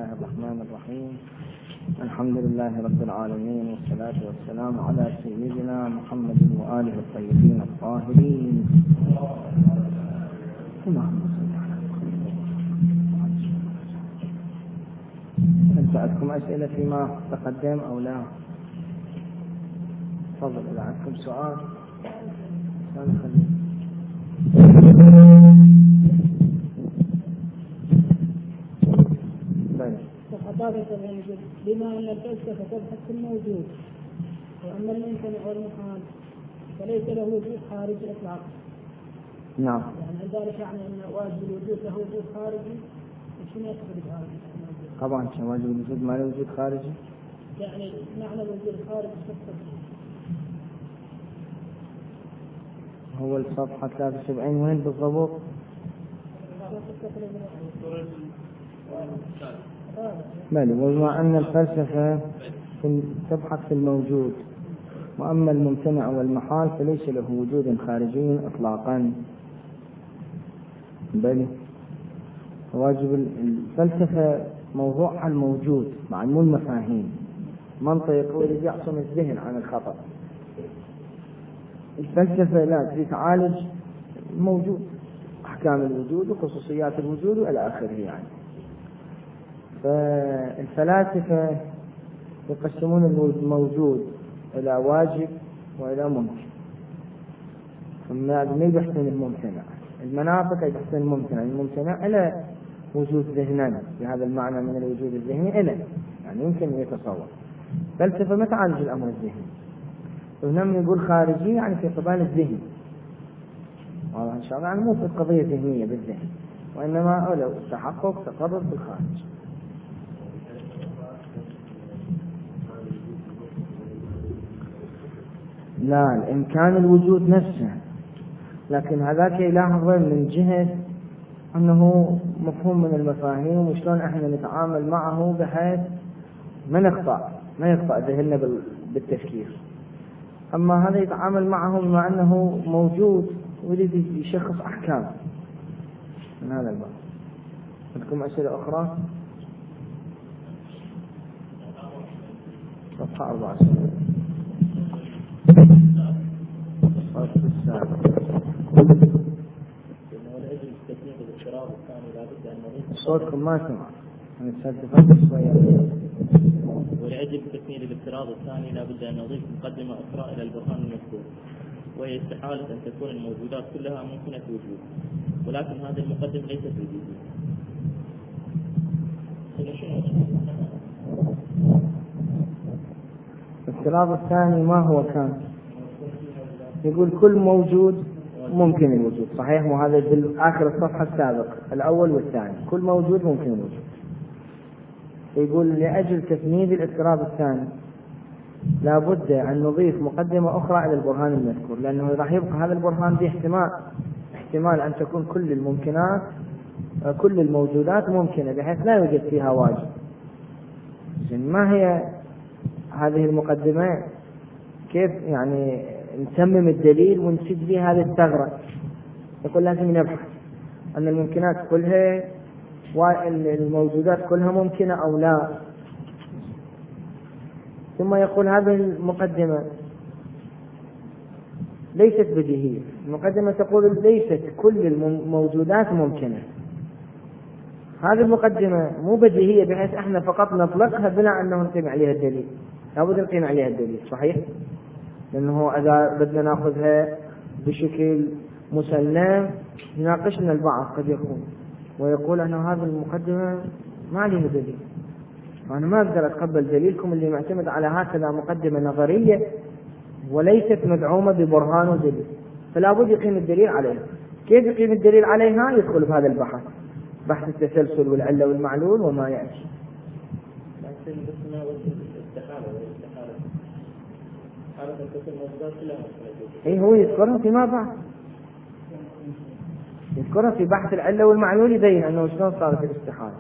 الله الرحمن الرحيم. الحمد لله رب العالمين، والصلاة والسلام على سيدنا محمد وآله الطيبين الطاهرين. هل سألتكم أسئلة فيما تقدم أو لا؟ تفضل إذا عندكم سؤال. بما أن الفلسفة تبحث في الموجود، وأما الممكن والمحال فليس له وجود خارجي إطلاقا. نعم. يعني ذلك يعني أن واجب الوجود له وجود خارجي، وشنو يقصد بهذا؟ طبعا واجب الوجود ما له وجود خارجي. يعني معنى الوجود الخارجي هو الصفحة 73 وين بالضبط؟ بل وبما أن الفلسفة تبحث في الموجود، وأما الممتنع والمحال فليس له وجود خارجي إطلاقا. بل واجب الفلسفة موضوع الموجود مع مو المفاهيم. منطق هو الذي يعصم الذهن عن الخطأ. الفلسفة لا تعالج الموجود، أحكام الوجود وخصوصيات الوجود وإلى آخره. يعني فالفلاسفة يقسمون الموجود إلى واجب وإلى ممكن. ثم يبحثون الممتنع. المناطق يبحثون الممتنع. الممتنع إلى وجود ذهنان بهذا المعنى من الوجود الذهني إلى يعني يمكن أن يتصور. الفلسفة ما تعالج الأمر الذهني. ونم يقول خارجي يعني في قبال الذهن. والله إن شاء الله يعني مو في قضية ذهنية بالذهن، وإنما أولو تحقق تقرر بالخارج. لا، الإمكان الوجود نفسه، لكن هذاك يلاحظ من جهة أنه مفهوم من المفاهيم وشلون إحنا نتعامل معه بحيث ما يخطأ ذهننا بالتفكير. أما هذا يتعامل معه بما أنه موجود ويريد يشخص أحكام من هذا الباب. عندكم أسئلة أخرى؟ صفحة 74. صوتكم ما سمع. ولأجل تكميل الافتراض الثاني لا بد أن نضيف مقدمة أخرى إلى البرهان المذكور، وهي استحالة أن تكون الموجودات كلها ممكنة وجود، ولكن هذه المقدمة ليست وجودية. الافتراض الثاني ما هو كان؟ يقول كل موجود ممكن الوجود، صحيح؟ وهذا بالآخر الصفحة السابق الأول والثاني، كل موجود ممكن الوجود. يقول لأجل تفنيد الافتراض الثاني لا بد أن نضيف مقدمة أخرى إلى البرهان المذكور، لأنه راح يبقى هذا البرهان به احتمال أن تكون كل الممكنات كل الموجودات ممكنة بحيث لا يوجد فيها واجب. ما هي هذه المقدمة؟ كيف يعني نسمم الدليل ونسد فيه هذه الثغرة؟ يقول لازم نبحث أن الممكنات كلها والموجودات كلها ممكنة أو لا. ثم يقول هذه المقدمة ليست بديهية. المقدمة تقول ليست كل الموجودات ممكنة. هذه المقدمة مو بديهية بحيث احنا فقط نطلقها بلا أنه نقيم عليها الدليل. لابد نقيم عليها الدليل، صحيح؟ لأنه إذا بدنا نأخذها بشكل مسلم يناقشنا البعض قد يكون ويقول أن هذه المقدمة ما عليها دليل، وأنا ما أقدر أتقبل دليلكم اللي معتمد على هكذا مقدمة نظرية وليست مدعومة ببرهان ودليل، فلا بد يقيم الدليل عليها. كيف يقيم الدليل عليها؟ يدخل بهذا البحث، بحث التسلسل والعلة والمعلول وما يأتي. هو يذكرها فيما بعد، يذكرها في بحث العلة والمعلول يبين أنه شلون صارت الاستحالة.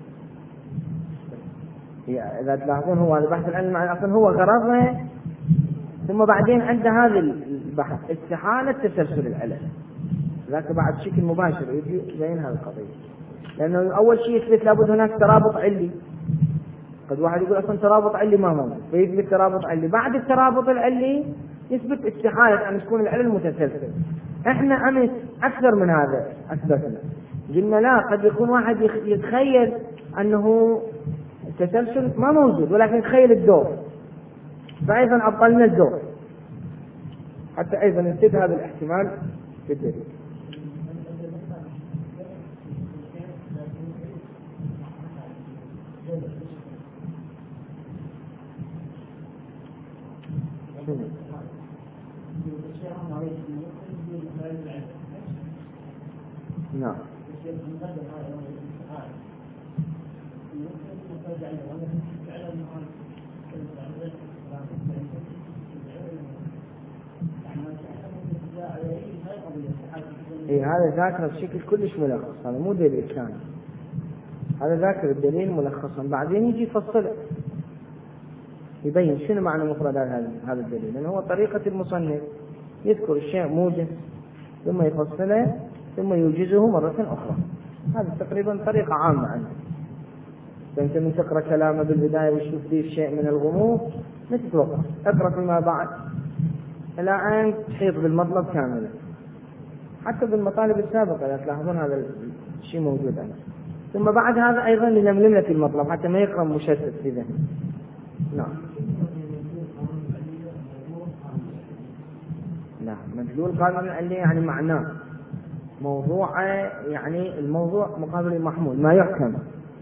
إذا تلاحظون هو هذا بحث العلة والمعلول أصلا هو غرضه، ثم بعدين عند هذا البحث استحالة تسلسل العلل، ذاك بعد بشكل مباشر يبين هذه القضية. لأنه أول شيء يثبت لابد هناك ترابط علي قد واحد يقول أصلا ترابط علي ما موجود، فيثبت ترابط علي. بعد الترابط العلي يثبت استحالة أن تكون العلل متسلسل. إحنا أمس أكثر من هذا أثبتنا، قلنا لا، قد يكون واحد يتخيل أنه التسلسل ما موجود ولكن يتخيل الدور، فأيضا أبطلنا الدور حتى أيضا نسيت هذا الاحتمال في الدليل. نعم. هذا ذاكر بشكل كلش ملخص، هذا مو دليل كامل، هذا ذاكر الدليل ملخصا، بعدين يجي يفصله يبين شنو معنى مفردات هذا الدليل، لأنه هو طريقة المصنف يذكر الشيء موجز ثم يفصله ثم يوجزه مرة أخرى. هذا تقريبا طريقة عامة عنه. فأنت من تقرأ كلامه بالبداية وتشوف فيه شيء من الغموض ما تتوقف، اقرأ فيما بعد إلى أن تحيط بالمطلب كاملا. حتى بالمطالب السابقة لا تلاحظون هذا الشيء موجود عنه. ثم بعد هذا أيضا لنملم لك المطلب حتى ما يقرأ مشتت في ذهنه. نعم. لا، مدلول قانون العلة يعني معناه موضوع، يعني الموضوع مقابل المحمول ما يحكم.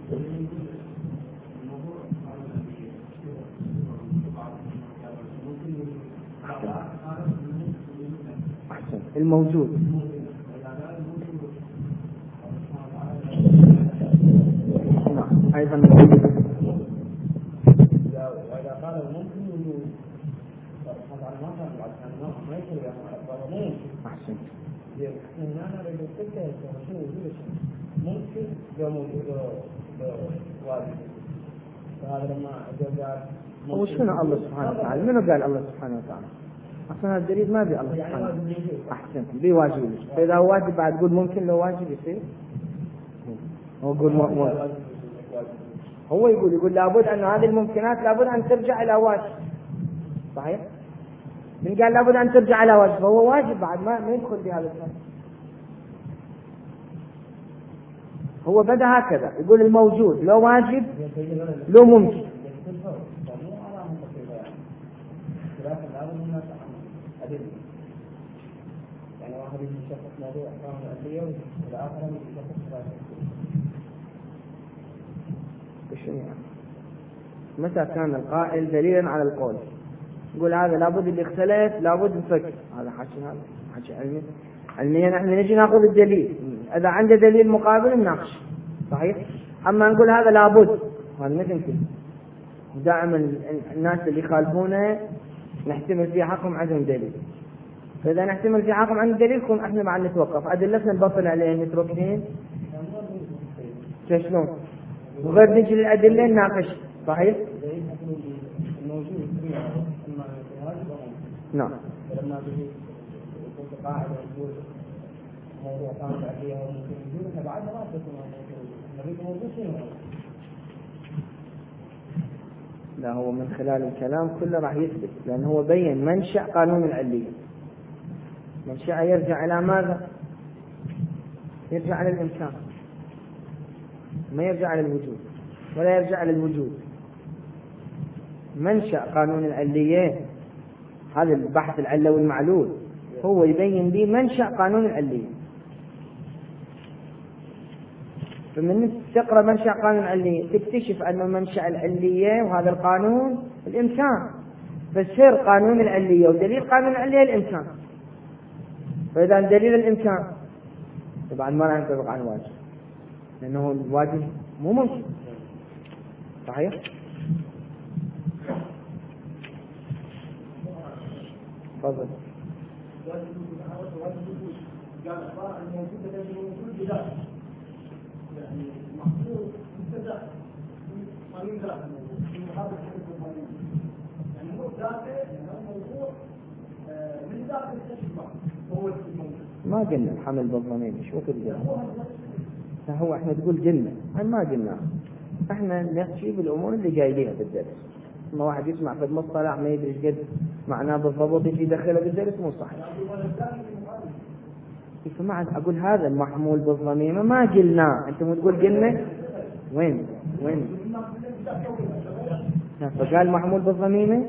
أحسن. الموجود نعم أيضا موجود. وإذا قال ممكن وجود طبعا ما يصير أحسن. هنا لو قلت شنو وجود ممكن لو موجود واجب، فهذا لما جاء وشنو الله سبحانه وتعالى؟ منو قال الله سبحانه وتعالى؟ أصلا الدليل ما بي الله سبحانه وتعالى. أحسن. بي واجب، فإذا هو واجب بعد تقول ممكن لو واجب يصير. هو يقول هو يقول لابد أن هذه الممكنات لابد أن ترجع إلى واجب. صحيح؟ من قال لابد أن ترجع إلى واجب فهو واجب بعد ما يدخل في هذا الفن. هو بدأ هكذا يقول الموجود لو واجب لو ممكن. يعني واحد يشخص موضوع أحكام العلية والآخر يشخص متى كان القائل دليلا على القول؟ يقول هذا لابد اللي اختلف لابد نفكر. هذا حكي علمي. علميا نحن نجي ناخذ الدليل، إذا عنده دليل مقابل نناقش. صحيح؟ أما نقول هذا لابد، هذا ما يمكن. دائما الناس اللي يخالفونه نحتمل في حقهم عدم دليل، فإذا نحتمل في حقهم عن الدليل كون احنا معنا نتوقف. أدلتنا نبطل عليه نتركين شلون؟ وغير نجي للأدلة نناقش. صحيح؟ نعم. لما كنت قاعد أقول موضوع كانت عليه وممكن يجوز بعد ما تكون موضوع شنو؟ لا، هو من خلال الكلام كله راح يثبت، لأن هو بين منشأ قانون العلية. منشأ يرجع إلى ماذا؟ يرجع إلى الإمكان، ما يرجع إلى الوجود ولا يرجع إلى الوجود. منشأ قانون العلية هذا البحث العلوي المعلول هو يبين لي منشأ قانون العلية. فمن تقرأ منشأ قانون العلية تكتشف أن منشأ العلية وهذا القانون الإمكان، فسر قانون العلية ودليل قانون العلية الإمكان. فإذا دليل الإمكان طبعا ما راح ينطبق على الواجب، لأنه الواجب مو ممكن. صحيح؟ تفضل. ما قلنا الحمل بالضمير، شو تقول؟ هو احنا تقول قلنا، ما قلنا. احنا نحكي بالامور اللي جايبينها بالدرس. ما واحد يسمع في المصطلح ما يدري قد معناه بالضبط يجي يدخله بالدرس مو صحيح. فما اقول هذا المحمول بالضميمه ما قلنا، انتم تقول قلنا وين فقال محمول بالضميمه،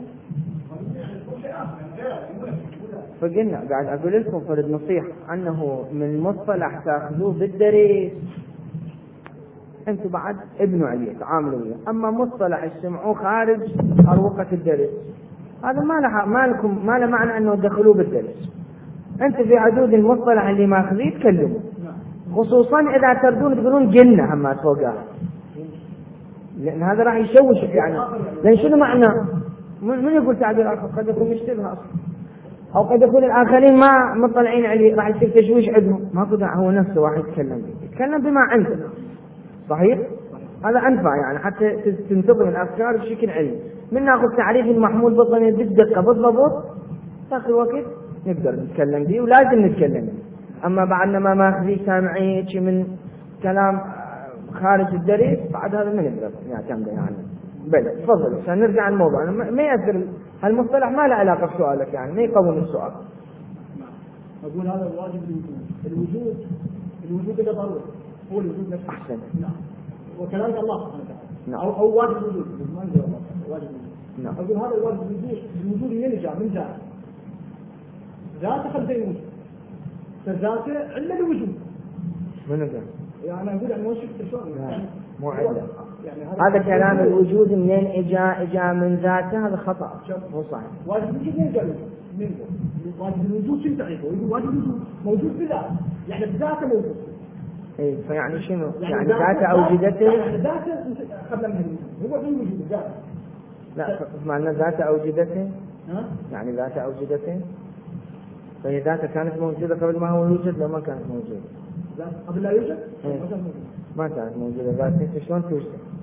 فقلنا قاعد اقول لكم فرد نصيحه انه من المصطلح تاخذوه بالدرس انتم بعد ابنوا عليه تعاملوا وياه، اما مصطلح تسمعوه خارج اروقه الدرس هذا ما له معنى انه تدخلوه بالدرس. انت في حدود المصطلح اللي ماخذيه تكلموا، خصوصا اذا تردون تقولون قلنا هم فوقها، لان هذا راح يشوشك يعني. لان شنو معنى من يقول تعبير اخر قد يكون يشتبه اصلا، او قد يكون الاخرين ما مطلعين عليه راح يصير تشويش عندهم. ما قدر هو نفسه واحد يتكلم بما عنده صحيح، هذا انفع يعني حتى تنتظم الافكار بشكل علمي. من ناخذ تعريف المحمول بالضمير بالدقه بالضبط تاخذ وقت نقدر نتكلم به ولازم نتكلم به. اما بعدنا ما ماخذيه سامعيك من كلام خارج الدرس بعد هذا ما نقدر نعتمد يعني. بل تفضل عشان نرجع الموضوع. ما يأثر هالمصطلح ما له علاقه بسؤالك يعني ما يقوم السؤال. اقول هذا واجب الوجود اللي ضروري هو الوجود نفسه. احسن. نعم. وكذلك الله سبحانه وتعالى. نعم. او واجب الوجود ما نقول الله واجب الوجود. نعم. اقول هذا واجب الوجود ينجع من ذاته خلفين وجود فذاته الا الوجود. من قال؟ يعني اقول يعني وش شلون يعني مو عدل. يعني هذا كلام الوجود منين اجا من ذاته هذا خطا مو صحيح. واجب الوجود ينجع من واجب الوجود شو تعرفه؟ يقول واجب الوجود موجود بذاته يعني بذاته موجود. اي فيعني شنو؟ يعني ذاته اوجدته؟ يعني ذاته قبل من الوجود هو الوجود ذاته. لا معنى ذاته اوجدته؟ ها؟ يعني ذاته اوجدته؟ فهي ذاته كانت موجودة قبل ما هو يوجد لو ما كانت موجودة؟ قبل لا يوجد؟ ما كانت موجودة ذاته شلون توجد؟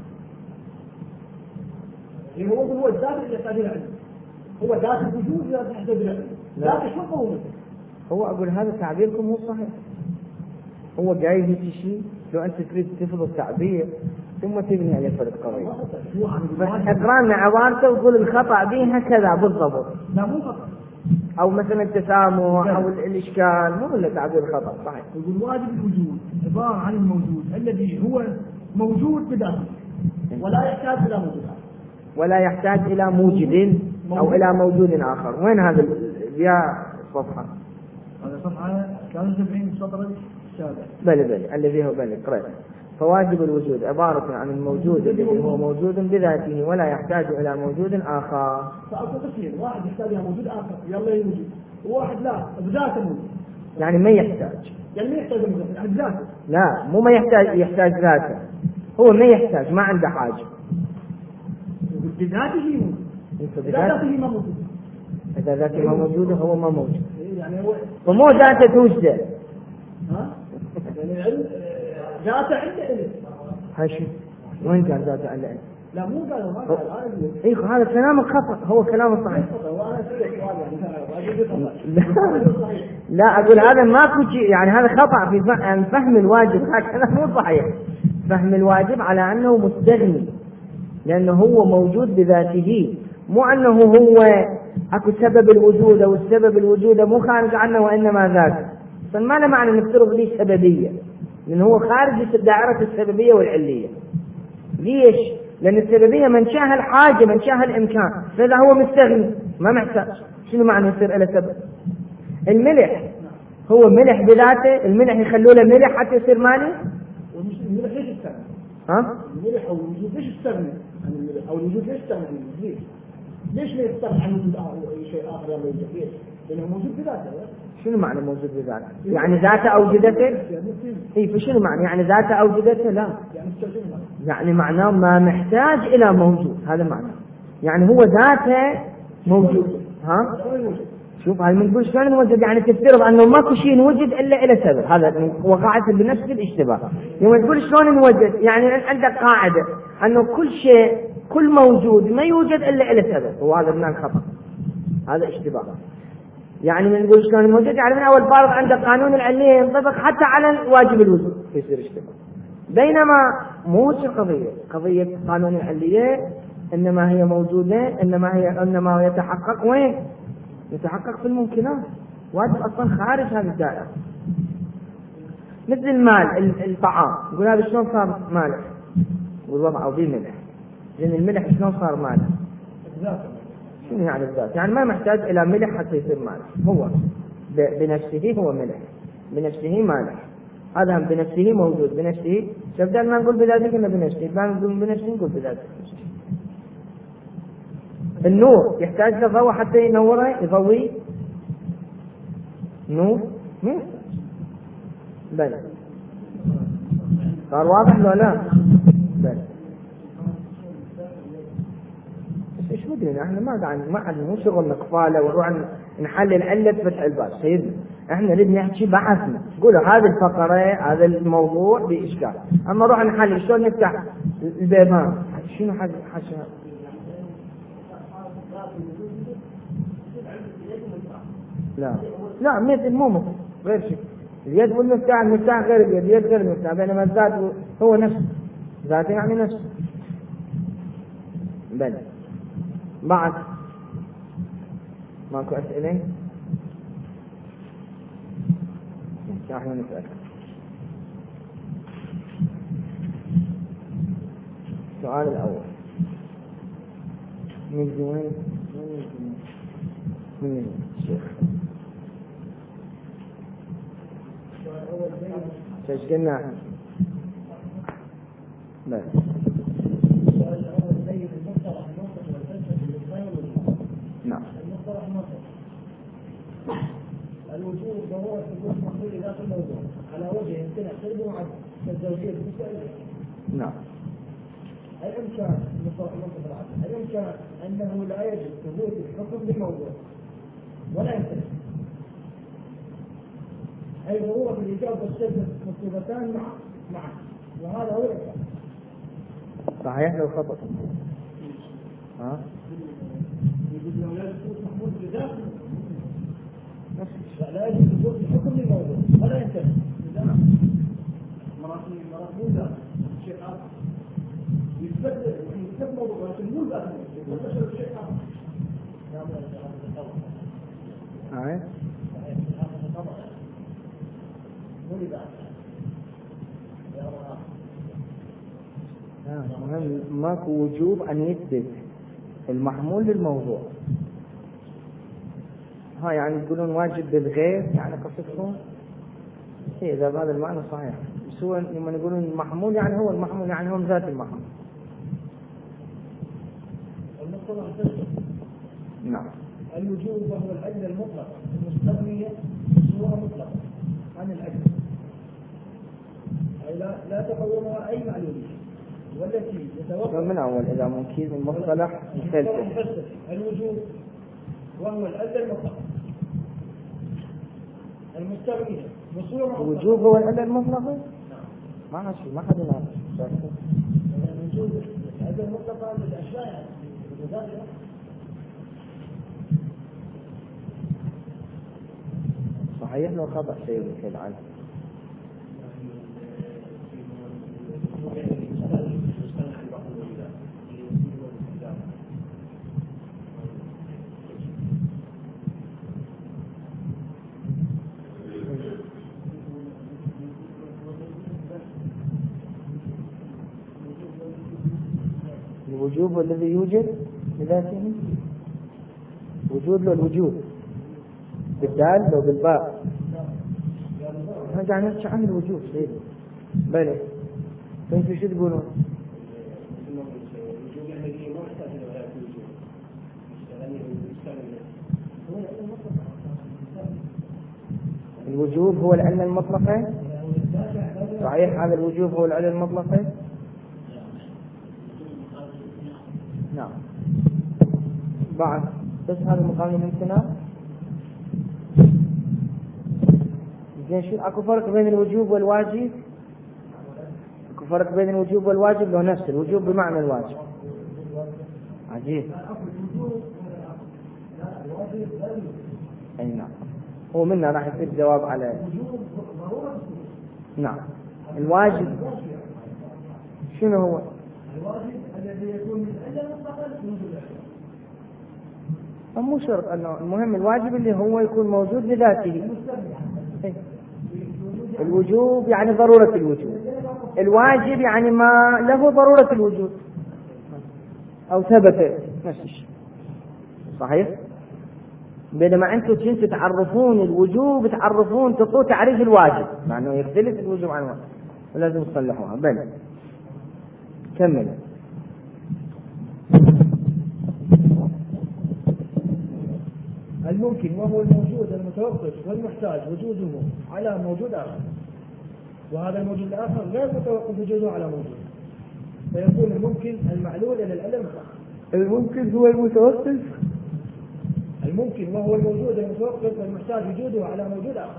هو الذات اللي يحتاج إلى علم. هو ذات الوجود لا تحتاج إلى علم. ذات شو قوته؟ هو أقول هذا تعبيركم مو صحيح. هو جاي هيك شيء لو أنت تريد تفرض التعبير ثم تبني عليه فرق قوي. بس اقرأ لنا عبارته وتقول الخطأ بها كذا بالضبط. لا مو خطأ. أو مثلا التسامح أو الإشكال مو إلا تعبير خطأ صحيح. يقول واجب الوجود عبارة عن الموجود الذي هو موجود بذاته ولا يحتاج إلى موجود آخر. ولا يحتاج إلى موجد أو إلى موجود آخر. وين هذا يا صفحة؟ هذا صفحة 73 السطر السابع. بلى الذي هو قرأت. فواجب الوجود عبارة عن الموجود الذي هو موجود بذاته ولا يحتاج إلى موجود آخر. فأكو قسمين، واحد يحتاج إلى موجود آخر يلا يوجد، وواحد لا بذاته موجود. يعني ما يحتاج. يعني ما يحتاج موجود، يعني بذاته. لا مو ما يحتاج ذاته. هو ما يحتاج ما عنده حاجة. بذاته موجود. بذاته ما موجود. إذا ذاته ما موجودة هو ما موجود. يعني هو. ومو ذاته توجد. ها؟ يعني ذاته عنده علم. هاي شو؟ وين قال ذاته عنده علم؟ لا مو قال ما قال هذا كلامك خطأ. هو كلامه صحيح. لا أقول هذا ماكو شيء يعني هذا خطأ في فهم الواجب. هذا مو صحيح. فهم الواجب على أنه مستغني لأنه هو موجود بذاته مو أنه هو أكو سبب الوجود أو السبب الوجود مو خارج عنه وإنما ذاته. فما له معنى نفترض ليه سببية لأنه هو خارج دائرة السببية والعلية. ليش؟ لأن السببية منشأها الحاجة منشأها الإمكان فإذا هو مستغني ما محتاج. شنو معنى يصير له سبب؟ الملح هو ملح بذاته. الملح يخلوه له ملح حتى يصير مالي. الملح ليش يستغني؟ ها؟ الملح أو الوجود ليش يستغني عن الملح أو الوجود ليش يستغني عن الملح؟ ليش ما يستغني عن وجود أو أي شيء آخر يلا يوجد؟ ليش؟ لأنه موجود بذاته. شنو معنى موجود بذاته؟ يعني ذاته أوجدته؟ إيه فشنو معنى يعني ذاته أوجدته؟ لا يعني معناه ما محتاج إلى موجود. هذا معنى يعني هو ذاته موجود. ها؟ شوف هاي من نقول شلون نوجد يعني تفترض أنه ماكو شيء نوجد إلا إلى سبب. هذا وقعت بنفس الاشتباه. يوم تقول شلون نوجد يعني عندك قاعدة أنه كل شيء كل موجود ما يوجد إلا إلى سبب. وهذا من الخطأ. هذا اشتباه. يعني من نقول شلون موجود يعني من أول فارض عندك قانون العلمية ينطبق حتى على واجب الوجود يصير اشتباه. بينما مو قضية قانون العلية إنما هي موجودة، إنما يتحقق وين؟ يتحقق في الممكنات، واجب أصلا خارج هذه الدائرة. مثل المال، الطعام، يقول هذا شلون صار مالح والوضع به ملح، لأن الملح شلون صار مالح؟ شنو يعني الذات؟ يعني ما محتاج إلى ملح حتى يصير مالح، هو بنفسه هو ملح، بنفسه مالح، هذا بنفسه موجود بنفسه. بدل ما نقول بذاته كنا بنفسه، ما نقول بنفسه نقول بذاته. النور يحتاج لضوء حتى ينوره، يضوي نور؟ بلى صار واضح ولا لا؟ بلى. بس ايش مدري احنا ما عندنا مو شغل نقفاله ونروح نحلل علة فتح الباب سيدنا، احنا نريد نحكي بحثنا، قولوا هذه الفقرة هذا الموضوع بإشكال، اما نروح نحلل شلون نفتح البيبان، شنو حاجة؟ لا مثل مو مثل غير شيء، اليد والمفتاح، المفتاح غير اليد غير المفتاح، بينما الذات هو نفسه، ذاته يعني نفسه. بلى. بعد ماكو أسئلة؟ احنا نسأل. السؤال الأول من زوين من الشيخ ايش قلنا احنا؟ بس نعم. الوجود ضرورة تكون محصول ذات الموضوع على وجه يمكن أقربه عن الزوجية المسائلة. نعم. الإمكان الإمكان أنه لا يجب ثبوت الحكم بالموضوع ولا يمكن، أي ضرورة الإيجاب والسلب مطلوبتان معا، وهذا هو الإمكان. صحيح لو خطأ. يقول لو لا يثبت محمود بذاته لا يجب ثبوت الحكم للموضوع ولا يمكن. مرات مو ذات شيء آخر يثبت موضوع ولكن مو ذات يثبت شيء آخر. ماكو وجوب أن يثبت المحمول للموضوع. يعني تقولون واجب بالغير، يعني قصدكم إذا بهذا المعنى صحيح. سواء لما يقولون المحمول يعني هو المحمول، يعني هم ذات المحمول. نعم. الوجوب وهو العلة المطلقة المستغنية بصورة مطلقة عن العلة، أي لا تقومها أي معلومية، والتي يتوقع من أول إذا ممكن المصطلح الفلسفي. الوجوب وهو العلة المطلقة المستغنية بصورة مطلقة. الوجوب هو العلة المطلقة؟ ما شيء ما حد يعرف. الوجوب العلة المطلقة للأشياء صحيح لو خطأ شيء مثل عنه. الوجوب الذي يوجد بذاته، وجود له الوجود بالدال لو بالباء، نرجع نحكي عن الوجود سيدي. بلى انتوا شو تقولون؟ الوجوب هو العلة المطلقة. صحيح هذا الوجوب هو العلة المطلقة. نعم. بعد بس هذا مقام الامتناع. زين شو اكو فرق بين الوجوب والواجب؟ اكو فرق بين الوجوب والواجب لو نفس الوجوب بمعنى الواجب. عجيب. اي نعم. هو منا راح يصير جواب على نعم. الواجب شنو هو؟ الواجب الذي يكون من العلة مطلقا موجود العلة. مو شرط انه المهم الواجب اللي هو يكون موجود لذاته. الوجوب يعني ضرورة الوجود، الواجب يعني ما له ضرورة الوجود او ثبت نفس الشيء. صحيح؟ بينما انتم كنتوا تعرفون الوجوب تعرفون تقول تعريف الواجب مع انه يختلف الوجوب عن الواجب ولازم تصلحوها. بل كمل. الممكن وهو الموجود المتوقف والمحتاج وجوده على موجود آخر، وهذا الموجود الآخر غير متوقف وجوده على موجود، فيكون الممكن المعلول إلى العلم. الممكن هو المتوقف، الممكن وهو الموجود المتوقف والمحتاج وجوده على موجود آخر.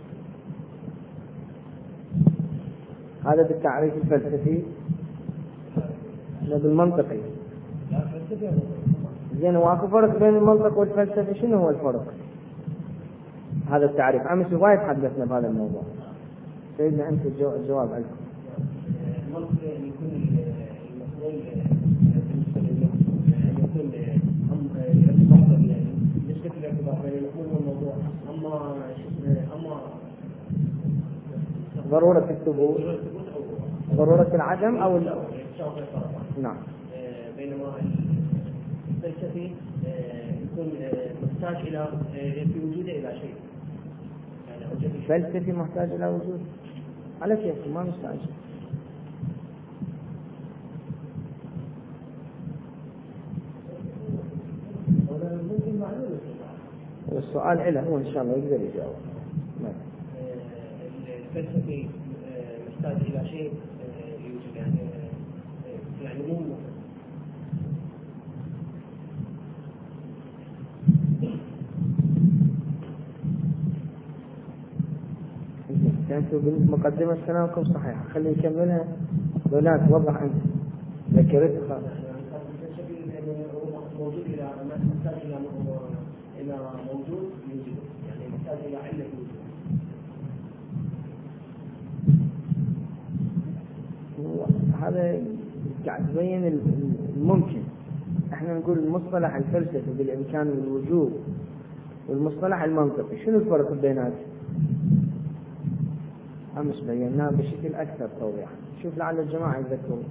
هذا بالتعريف الفلسفي. لا بالمنطقي. لا فلسفي. زين واكو فرق بين المنطق والفلسفة، شنو هو الفرق؟ هذا التعريف أمس وايد حدثنا بهذا الموضوع. سيدنا أنت الجواب لكم. المنطق أن يكون المسؤول يكون الاعتبار يعني نسبة الاعتبار بين المفهوم والموضوع. أما ضرورة الثبوت، ضرورة العدم أو نعم. بينما الفلسفي يكون محتاج إلى في وجوده إلى شيء. يعني الفلسفي محتاج إلى وجود على كيف ما محتاج. السؤال له هو إن شاء الله يقدر يجاوب. الفلسفي محتاج إلى شيء يوجد يعني مو كانتوا بالمقدمة كلامكم صحيح، خلي نكملها ولا توضح أنت ذكرتها. موجود إلى محتاج إلى موجود يوجد، يعني محتاج إلى علة يوجد. هذا قاعد تبين الممكن. احنا نقول المصطلح الفلسفي بالإمكان والوجود والمصطلح المنطقي شنو الفرق بيناتهم؟ أمس بيناه بشكل أكثر توضيحا. شوف لعل الجماعة يذكرون.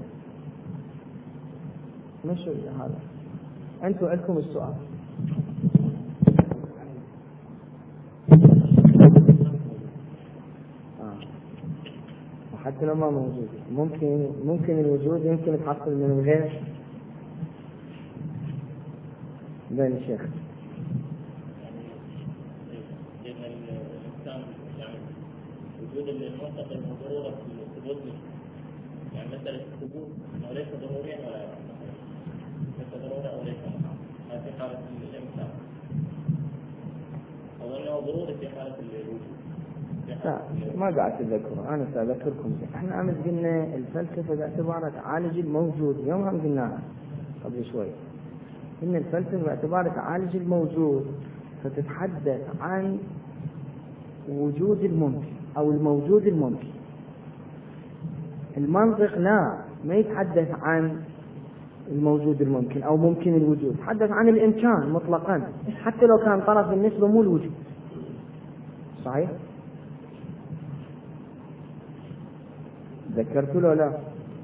مش هذا أنتم لكم السؤال. وحتى لو ما موجود ممكن الوجود يمكن يتحصل من الغير. بين الشيخ وجود المنطق ضرورة في الثبوت، يعني مسألة الثبوت أو ليس ضروريا ولا ليس ضرورة أو ليس ما في حالة الإمكان، أو أنه ضروري في حالة الوجود. لا ما قاعد أتذكره، أنا سأذكركم. إحنا أمس قلنا الفلسفة باعتبارها تعالج الموجود، يوم هم قلناها قبل شوي إن الفلسفة باعتبارها تعالج الموجود فتتحدث عن وجود الممكن أو الموجود الممكن. المنطق لا، ما يتحدث عن الموجود الممكن أو ممكن الوجود، يتحدث عن الإمكان مطلقا حتى لو كان طرف بالنسبة مو الوجود. صحيح؟ ذكرتوا له لا؟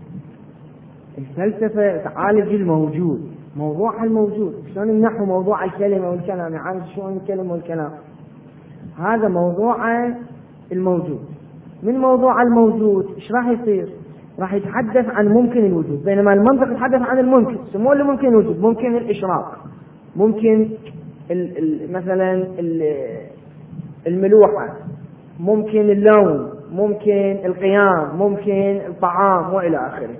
الفلسفة تعالج الموجود، موضوع الموجود. شلون النحو موضوع الكلمة والكلام، يعالج شلون الكلمة والكلام. هذا موضوع الموجود. من موضوع الموجود ايش راح يصير؟ راح يتحدث عن ممكن الوجود، بينما المنطق يتحدث عن الممكن. سموه اللي ممكن الوجود، ممكن الإشراق، ممكن مثلا الملوحة، ممكن اللون، ممكن القيام، ممكن الطعام وإلى آخره.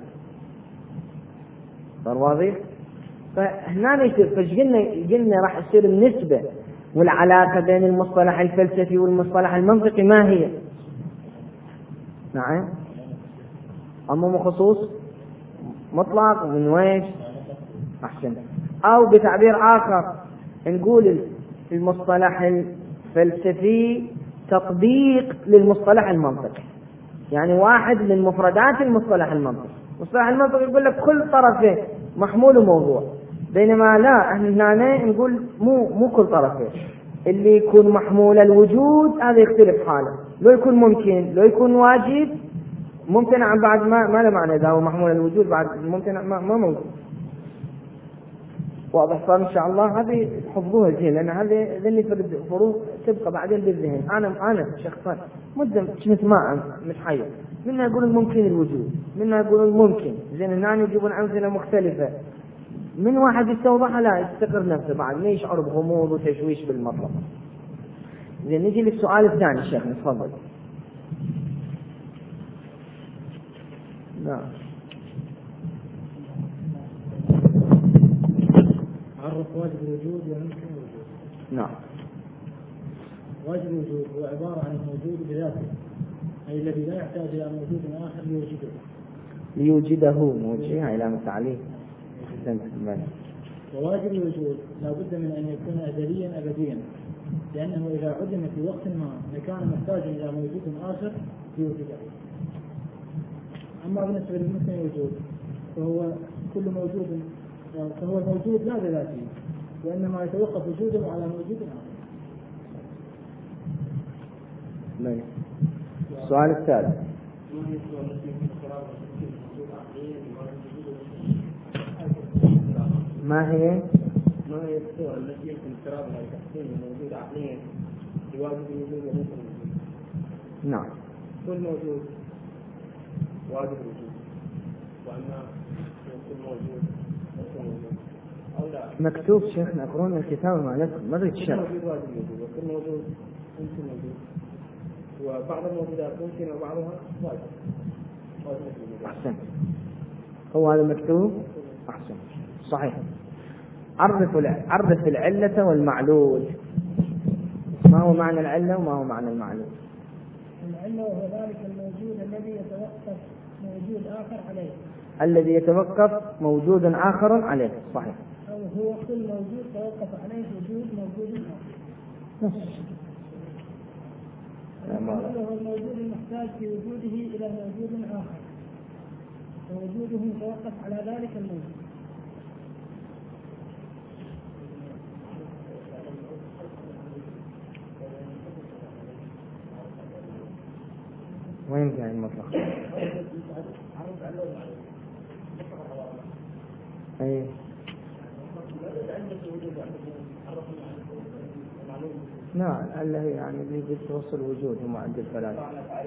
صار واضح؟ فهنا يصير قلنا راح يصير النسبة والعلاقة بين المصطلح الفلسفي والمصطلح المنطقي ما هي؟ نعم. عموم خصوص مطلق من ويش؟ أحسن. أو بتعبير آخر نقول المصطلح الفلسفي تطبيق للمصطلح المنطقي، يعني واحد من مفردات المصطلح المنطقي. مصطلح المنطق يقول لك كل طرفين محمول وموضوع، بينما لا، احنا هنا نقول مو كل طرفين. اللي يكون محمول الوجود هذا يختلف حاله، لو يكون ممكن، لو يكون واجب، ممتنع بعد ما له معنى. إذا هو محمول الوجود بعد ممتنع ما موجود. واضح صار إن شاء الله؟ هذه حفظوها زين، لأن هذه ذني فروق تبقى بعدين بالذهن. أنا شخصا مدة كنت ما متحير، منا يقولون ممكن الوجود، منا يقولون ممكن، زين الناني يجيبون أمثلة مختلفة. من واحد يستوضحها لا يستقر نفسه بعد، ما يشعر بغموض وتشويش بالمطلب. زين نجي للسؤال الثاني شيخنا، تفضل. نعم. عرف واجب الوجود وممكن الوجود. نعم. واجب الوجود هو عبارة عن الموجود بذاته، أي الذي لا يحتاج إلى موجود آخر ليوجده موجه إلى متعليق. وواجب الوجود لا بد من أن يكون أزليا أبديا، لأنه إذا عدم في وقت ما لكان محتاجا إلى موجود آخر ليوجده. أما بالنسبة لممكن الوجود فهو الموجود لا بذاته، وإنما يتوقف وجوده على موجود آخر. السؤال الثالث. ما هي الصور التي يمكن افتراضها لتحسين الموجود عقليا بواجب الوجود وممكن الوجود؟ نعم. كل موجود واجب الوجود، وأما كل موجود ممكن الوجود أو لا. مكتوب شيخنا، اقرون الكتاب مالكم، ما اريد شرح. كل موجود واجب الوجود وكل موجود ممكن الوجود، وبعض الموجودات ممكن وبعضها واجب الوجود. أحسن، هو هذا مكتوب. أحسن، صحيح. عرف العلة والمعلول. ما هو معنى العلة وما هو معنى المعلول؟ العلة وهو ذلك الموجود الذي يتوقف موجود آخر عليه. الذي يتوقف موجود آخر عليه، صحيح. أو هو كل موجود توقف عليه وجود موجود آخر. المعلول هو الموجود المحتاج في وجوده إلى موجود آخر، ووجوده يتوقف على ذلك الموجود. وين جاي المطلق؟ أي لا، اللي هي يعني اللي بتوصل وجود هم عند الثلاثة.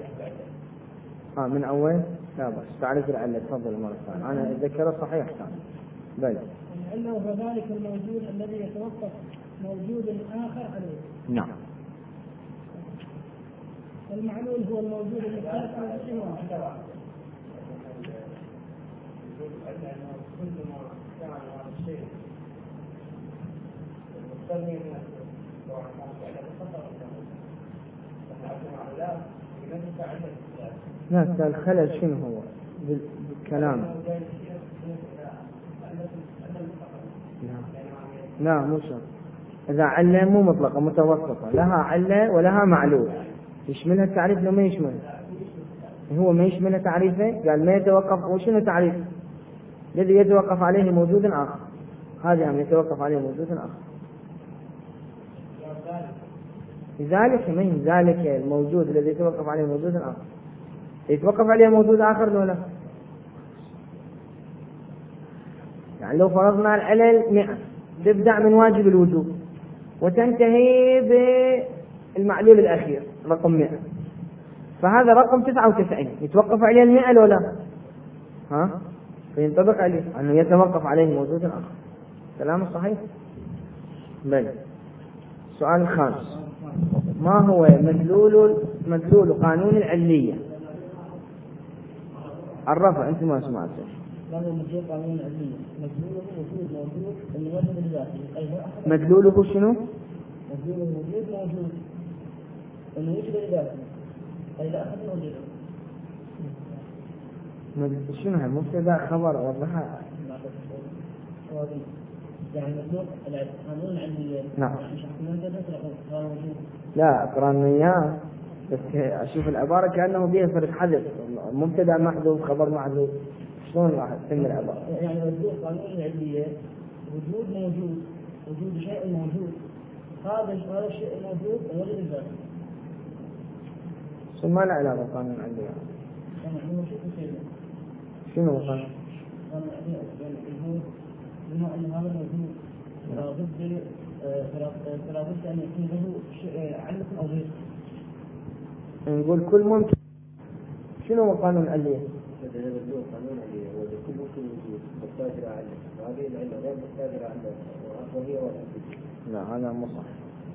من أول لا بس تعرف العلة. تفضل مرة ثانية، أنا أتذكره صحيح كان. بل العلة هو ذلك الموجود الذي يتوقف موجود آخر عليه. نعم. المعلول هو الموجود المختلف عن الشيء. لا، الخلل شنو هو بالكلام؟ لا مو شرط. إذا علة مو مطلقة متوسطة، لها علة ولها معلول، يشملها التعريف لو ما يشملها. هو ما يشملها تعريفه، قال ما يتوقف. وشنو تعريف؟ الذي يتوقف عليه موجود آخر. هذا هم يتوقف عليه موجود آخر. لذلك من ذلك الموجود الذي يتوقف عليه موجود آخر، يتوقف عليه موجود آخر ولا؟ يعني لو فرضنا العلل 100 تبدأ من واجب الوجود وتنتهي بالمعلول الأخير رقم 100، فهذا رقم 99 يتوقف عليه 100 ولا ها؟ فينطبق عليه أنه يتوقف عليه موجود آخر. كلام صحيح؟ بل السؤال الخامس، ما هو مدلول قانون العلية؟ عرفه أنت ما سمعت. ما هو مدلول قانون العلية؟ مدلوله وجود موجود الموجود لذاته. مدلوله شنو؟ مدلوله وجود موجود الموجود لذاته. إذا أخذ موجوده. شنو هالمبتدا خبر وضحها؟ يعني مدلول قانون العلية. نعم. لا أقرأنا إياه بس أشوف العبارة كأنه بها فرق حذف، مبتدا محذوف خبر محذوف. شلون راح تتم العبارة؟ يعني وجود قانون العلية وجود موجود، وجود شيء موجود، هذا الشيء الموجود موجود الذات. شو ما له علاقة قانون العلية؟ يعني شنو قانون؟ بما أن هذا الموجود فلا بد أن يكون له علة أو غير. نقول كل ممكن. شنو هو قانون العلية؟ قانون العلية هو كل ممكن وجود محتاج إلى علة، وهذه العلة غير محتاجة إلى علة وهي ولا. لا هذا مو صح.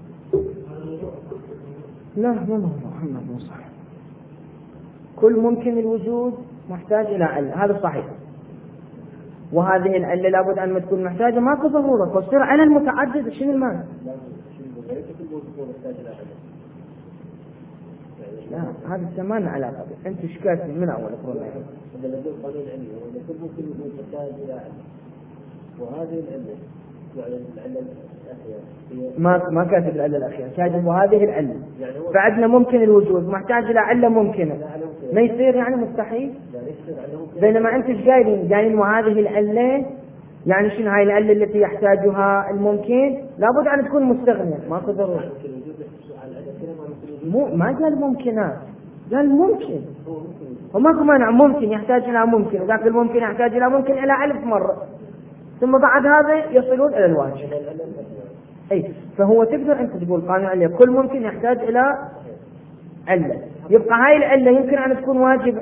لا مو صح. كل ممكن الوجود محتاج إلى علة، هذا صحيح. وهذه العلة لابد أن تكون محتاجة، ماكو ضرورة تصير علل متعدد. شنو المعنى؟ لا هذا الزمان علاقة به. أنت شكاك من أول أقول لك. إذا لديه قانون علمي وكل ممكن الوجود محتاج إلى علة، وهذه العلة يعني العلة الأخيرة ما كاتب العلة الأخيرة، كاتب وهذه العلة. بعدنا ممكن الوجود محتاج إلى علة ممكنة، ما يصير يعني مستحيل. بينما أنت إيش قايلين وهذه العلة، يعني شنو هاي العلة التي يحتاجها الممكن لابد أن تكون مستغنية، ماكو ضرورة. ما قال ممكنات، قال ممكن. وماكو مانع ممكن يحتاج إلى ممكن، وذاك الممكن يحتاج إلى ممكن إلى 1000 مرة، ثم بعد هذا يصلون إلى الواجب. أي فهو تقدر أنت تقول قانون علة كل ممكن يحتاج إلى علة، يبقى هاي العلة يمكن أن تكون واجبة،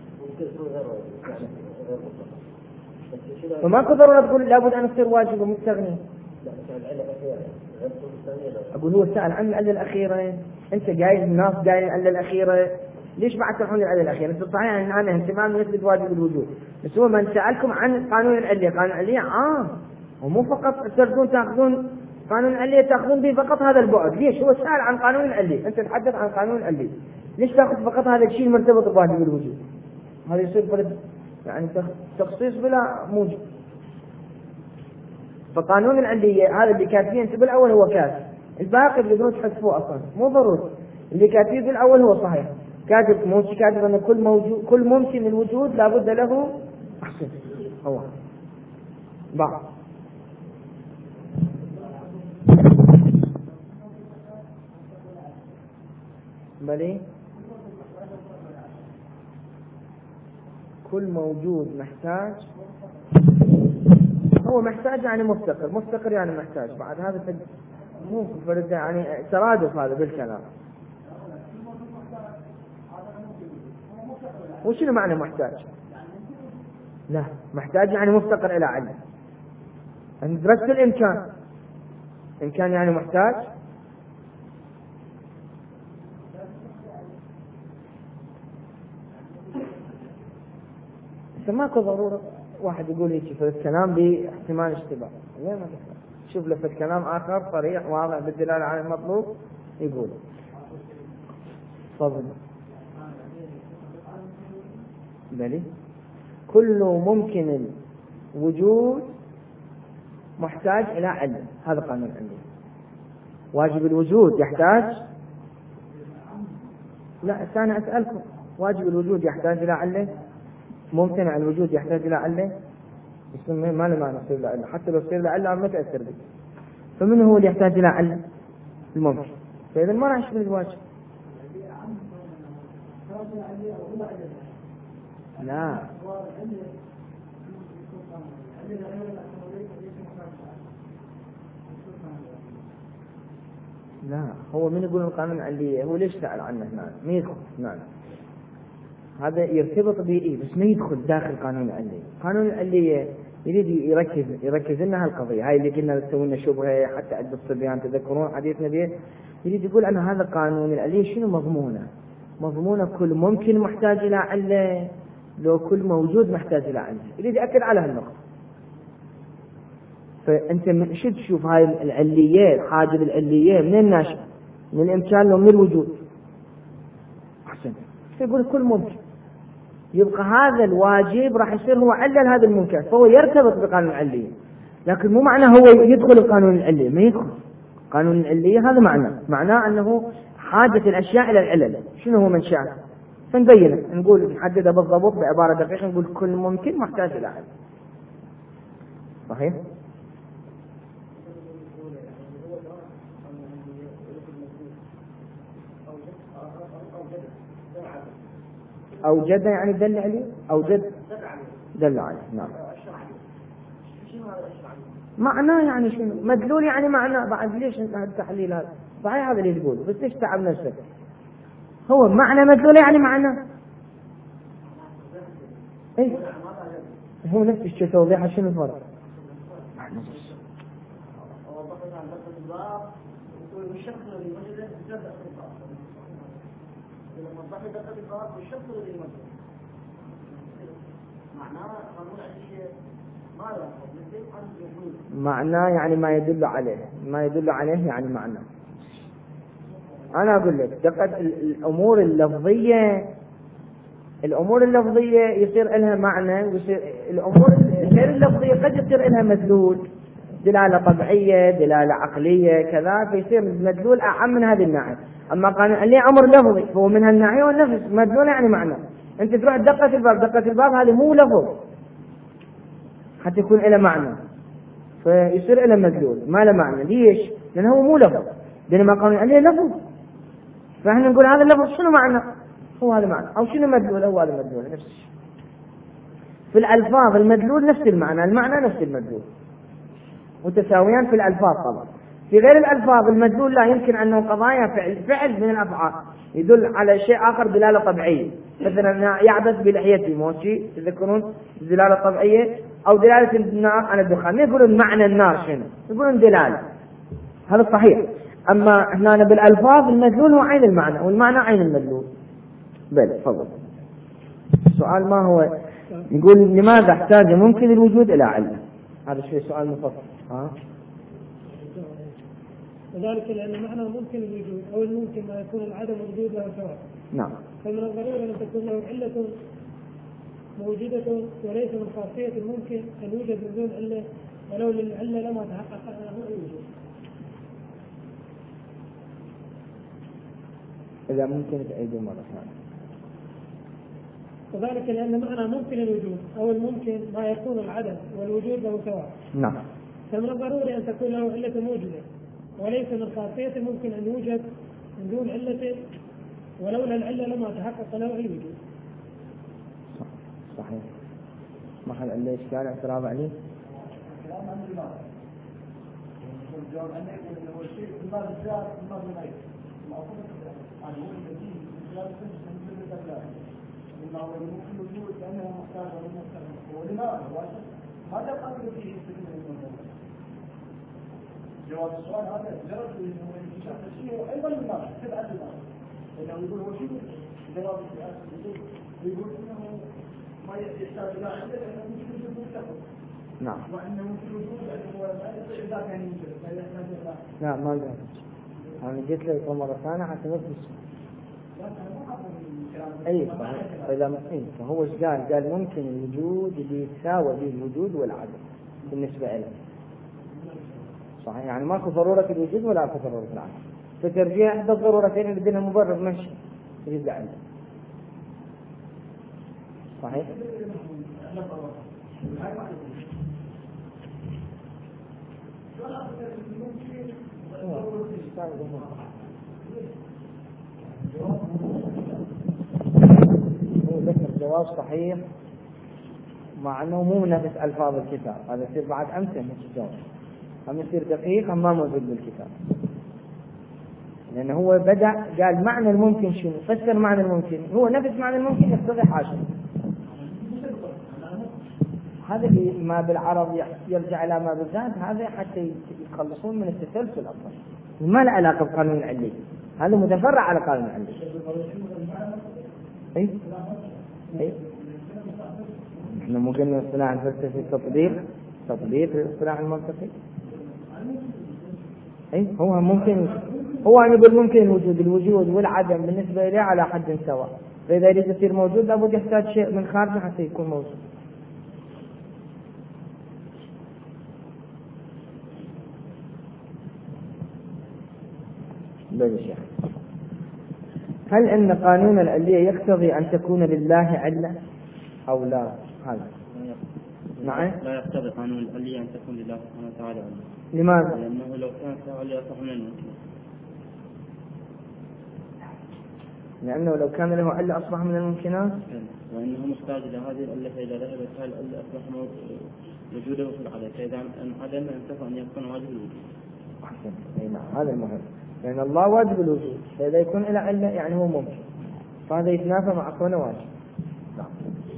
وماكو ضرورة تقول لابد أن تصير واجبة مستغنية. أقول هو سأل عن العلة الأخيرة، أنت جاي الناس جاي العلة الأخيرة، ليش بعد تروحون العلة الأخيرة؟ أنت صحيح أن أنا اهتمام يثبت واجب الوجود، بس هو من سألكم عن قانون العلة، قانون العلة ومو فقط تردون تأخذون قانون العلة تأخذون به فقط هذا البعد. ليش؟ هو سأل عن قانون العلة، أنت تتحدث عن قانون العلة، ليش تأخذ فقط هذا الشيء المرتبط بواجب الوجود؟ هذا يصير فرد يعني تخصيص بلا موجب. فقانون العلية هذا اللي كاتبين انت بالاول هو كاتب، الباقي بدون تحذفوه اصلا مو ضروري. اللي كاتبين بالاول هو صحيح، كاتب مو كاتب ان كل ممكن الوجود لابد له احسن هو بعض. بلي كل موجود محتاج، هو محتاج يعني مفتقر يعني محتاج. بعد هذا مو فرد يعني ترادف هذا بالكلام. وشنو معنى محتاج؟ لا محتاج يعني مفتقر إلى علم. أن درست الإمكان، إمكان يعني محتاج. ماكو ضرورة واحد يقول هيك في الكلام باحتمال اشتباه، ليه ما تفهم؟ شوف له في الكلام آخر صريح واضح بالدلالة على المطلوب يقول. تفضل. بلي كل ممكن الوجود محتاج إلى علم، هذا قانون عندي. واجب الوجود يحتاج، لا أنا أسألكم، واجب الوجود يحتاج إلى علم، ممكن الوجود يحتاج إلى علة، بس ما له معنى يصير له علة، حتى لو يصير له علة ما تأثر به. فمن هو اللي يحتاج إلى علة؟ الممكن. فإذا ما راح يشمل الواجب. لا هو من يقول القانون العلية هو ليش سأل عنه هنا؟ ما يدخل هنا، هذا يرتبط به بس ما يدخل داخل قانون العلية. قانون العلية يريد يركز لنا هالقضية هاي اللي قلنا تسوي لنا شبهة حتى عند الصبيان تذكرون حديثنا به. يريد يقول أنا هذا قانون العلية شنو مضمونه كل ممكن محتاج إلى علة، لو كل موجود محتاج إلى علة، يريد يأكد على هالنقطة. فأنت من شو تشوف هاي العلية، حاجب العلية من الناشئ، من الإمكان لو من الوجود. أحسن يقول كل ممكن، يبقى هذا الواجب راح يصير هو علة هذا الممكن، فهو يرتبط بقانون العلية، لكن مو معنى هو يدخل القانون العلية، ما يدخل قانون العلية. هذا معناه أنه حاجة الأشياء إلى العلل. شنو هو منشأه؟ نبينه، نقول نحددها بالضبط بعبارة دقيقة، نقول كل ممكن محتاج إلى علم. صحيح؟ أوجد يعني دل عليه، أوجد دل عليه. نعم. معناه يعني شنو؟ مدلول يعني معناه. بعد ليش التحليل هذا؟ صحيح هذا اللي تقول، بس ليش تعب نفسك؟ هو معنى مدلول يعني معناه. ايه هو نفس الشيء، توضيحه شنو الفرق؟ معناه يعني ما يدل عليه، ما يدل عليه يعني معناه. أنا أقول لك دقة الأمور اللفظية، الأمور اللفظية يصير لها معنى، ويصير الأمور غير اللفظية قد يصير لها مدلول، دلالة طبيعية، دلالة عقلية كذا، فيصير مدلول أعم من هذه الناحية. أما قال لي أمر لفظي فهو من هالناحية، والنفس مدلول يعني معنى. أنت تروح دقة الباب، دقة الباب هذه مو لفظ حتى يكون له معنى، فيصير له مدلول ما له معنى. ليش؟ لأنه هو مو لفظ، بينما قالوا عليه لفظ، فإحنا نقول هذا اللفظ شنو معنى؟ هو هذا معنى، أو شنو مدلول؟ هو هذا مدلول نفس الشيء. في الألفاظ المدلول نفس المعنى، المعنى نفس المدلول، متساويان في الألفاظ طبعا. في غير الألفاظ المدلول لا يمكن أنه قضايا فعل من الأفعال يدل على شيء آخر دلالة طبيعية، مثلا يعبث بلحيته موشي، تذكرون دلالة طبيعية، أو دلالة النار على الدخان، ما يقولون معنى النار شنو، يقولون دلالة، هذا صحيح. أما هنا بالألفاظ المدلول هو عين المعنى، والمعنى عين المدلول. بل تفضل. السؤال ما هو؟ يقول لماذا احتاج ممكن الوجود إلى علم؟ هذا شيء سؤال مفصل. وذلك لأن معنى ممكن الوجود أو الممكن ما يكون العدم وجود له سواء. نعم. فمن الضروري أن تكون له علة موجودة، وليس من خاصية الممكن أن يوجد من دون علة، ولو للعلة لما تحقق له الوجود. إذا ممكن تعيد مرة ثانية. وذلك لأن معنى ممكن الوجود أو الممكن ما يكون العدم والوجود له سواء. نعم. فمن الضروري أن تكون له علة موجودة، وليس من خاصية ممكن أن يوجد من دون علة، ولولا العلة لما تحقق له الوجود. صحيح. محل علة إشكال اعتراض عليه؟ ماذا قصد فيه جواب السؤال هذا جرد انه انكشاف الشيء ايضا للناس تبع الناس، لانه يقول هو شو جواب السؤال يقول انه ما يحتاج الى عده لانه ممكن وجود مستقبل. نعم. وانه ممكن وجود لانه هو اذا كان يوجد فلا يحتاج الى. لا ما قال. انا جيت له مرة ثانية حتى نفس. اي صحيح. فاذا فهو ايش قال؟ قال ممكن الوجود اللي يتساوى به الوجود والعدم بالنسبة له. صحيح، يعني ماكو ضرورة الوجود ولا اكو ضرورة العدم. فترجيح احدى الضرورتين اللي بدنا مبرر ماشي يرجع عنده. صحيح؟ الجواب صحيح، مع انه مو من نفس الفاظ الكتاب، هذا يصير بعد امثل من الجواب، هم يصير دقيق ما موجود بالكتاب، لانه هو بدا قال معنى الممكن شنو، فسر معنى الممكن، هو نفس معنى الممكن يقتضي حاشا. هذا اللي ما بالعرب يرجع الى ما بالذات، هذا حتى يخلصون من التسلسل اصلا، ما له علاقه بقانون العلي، هذا متفرع على قانون العلي. اي اي احنا مو قلنا الاصطلاح الفلسفي تطبيق الاصطلاح المنطقي. اي هو ممكن، هو أن يقول ممكن الوجود والعدم بالنسبه اليه على حد سواء، فاذا يريد يصير موجود لابد يحتاج شيء من خارجه حتى يكون موجود. بل شيخ هل أن قانون العلية يقتضي أن تكون لله علة أو لا؟ هذا نعم. لا يقتضي قانون العلية أن تكون لله سبحانه وتعالى علة. لماذا؟ لأنه لو كانت له علة أصح من الممكن. لأنه لو كان له علة أصبح من الممكنات. وإنه محتاج إلى هذه العلة، فإذا ذهبت هذه العلة أصبح وجوده في العدم، فإذا انعدم انتفى أن يكون واجب الوجود. أحسن. أي نعم، هذا المهم، لأن الله واجب الوجود، فإذا يكون إلى علة يعني هو ممكن، فهذا يتنافى مع كونه واجب. نعم.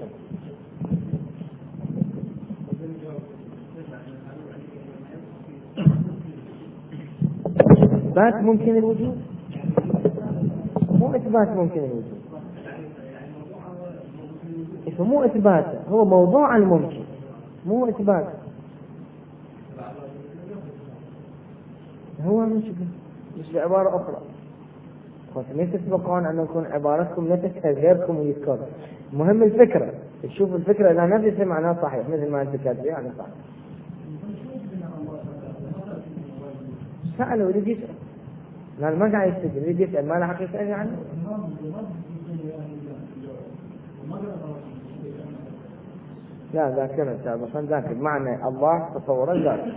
إثبات ممكن الوجود، مو إثبات ممكن الوجود، مو إثبات، هو موضوع الممكن مو إثبات. هو مش بعبارة أخرى، ما تسبقون أن يكون عبارتكم نفس غيركم ويذكر. مهم الفكرة، تشوف الفكرة إذا نفسها معناه صحيح مثل ما أنت كاتب يعني صحيح. سأله يريد يسأل، لا ما قاعد يستجيب، يريد يسأل ما له حق يسأل يعني. لا ذاكرة سابقا ذاكر معنى الله تصور الذات.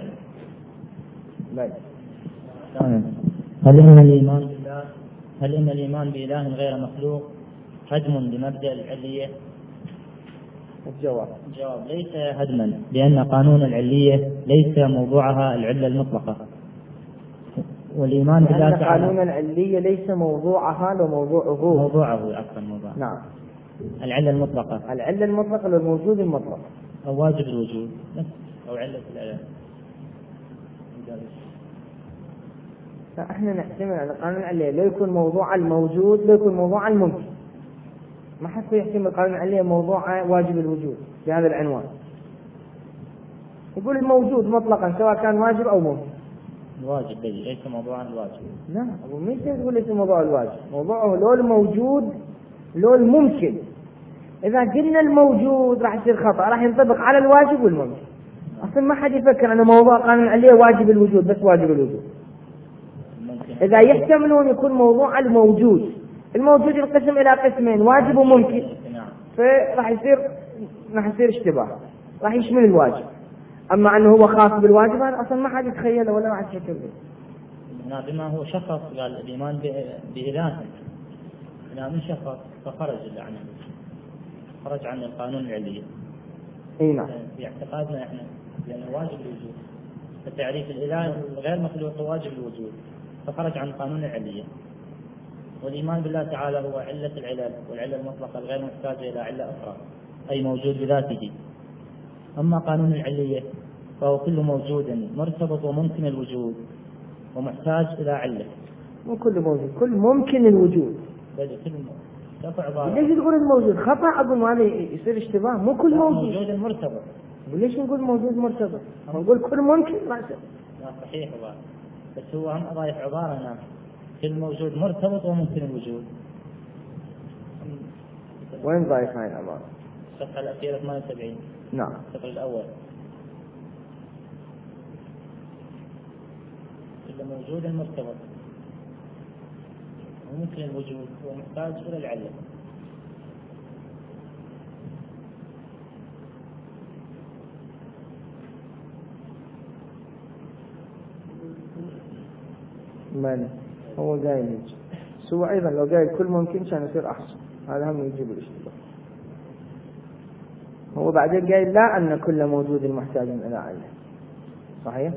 هل إن الإيمان بإله غير مخلوق هدم لمبدأ العلية؟ الجواب ليس هدما، لأن قانون العلية ليس موضوعها العلة المطلقة، والإيمان بالله تعالى قانون العلية ليس موضوعها لو موضوعه نعم. العلة المطلقة للموجود المطلق أو واجب الوجود أو علة العلم. فإحنا نحتمل على قانون العلية لا يكون موضوع الموجود، لا يكون موضوع الممكن. ما حد يحتمل قانون العلية موضوع واجب الوجود بهذا العنوان. يقول الموجود مطلقا سواء كان واجب أو ممكن. الواجب ليس موضوعا الواجب. لا أبو مين تقول ليس موضوع الواجب، موضوعه لو الموجود لو الممكن. إذا قلنا الموجود راح يصير خطأ، راح ينطبق على الواجب والممكن. أصلا ما حد يفكر أن موضوع قانون العلية واجب الوجود بس واجب الوجود. إذا يحتملون يكون موضوع الموجود ينقسم إلى قسمين واجب وممكن، فراح يصير اشتباه، راح يشمل الواجب. أما أنه هو خاص بالواجب هذا أصلا ما حد يتخيله ولا واحد يفكر به. بما هو شخص قال الإيمان بإله من شخص فخرج عنه، خرج عن القانون العلية. اي نعم. في اعتقادنا احنا لأنه واجب الوجود، فتعريف الإله غير مخلوق واجب الوجود، فخرج عن قانون العلية. والإيمان بالله تعالى هو علة العلل، والعلة المطلقة الغير محتاجة إلى علة أخرى، أي موجود بذاته. أما قانون العلية فهو كل موجود مرتبط وممكن الوجود ومحتاج إلى علة. مو كل موجود، كل ممكن الوجود. ليش تقول الموجود خطأ؟ أقول هذا يصير اشتباه. مو كل موجود مرتبط. وليش نقول موجود مرتبط؟ نقول كل ممكن ما لا صحيح والله، بس هو هم ضايف عبارة كل موجود مرتبط وممكن الوجود. وين ضايف هاي العبارة؟ الصفحة الأخيرة 78. نعم. السطر الأول. كل موجود مرتبط وممكن الوجود ومحتاج إلى العلة. ماله هو قايل يجي سوى أيضا لو قايل كل ممكن كان يصير أحسن، هذا هم يجيب الاشتباه. هو بعدين قايل لا أن كل موجود محتاج إلى علة، صحيح؟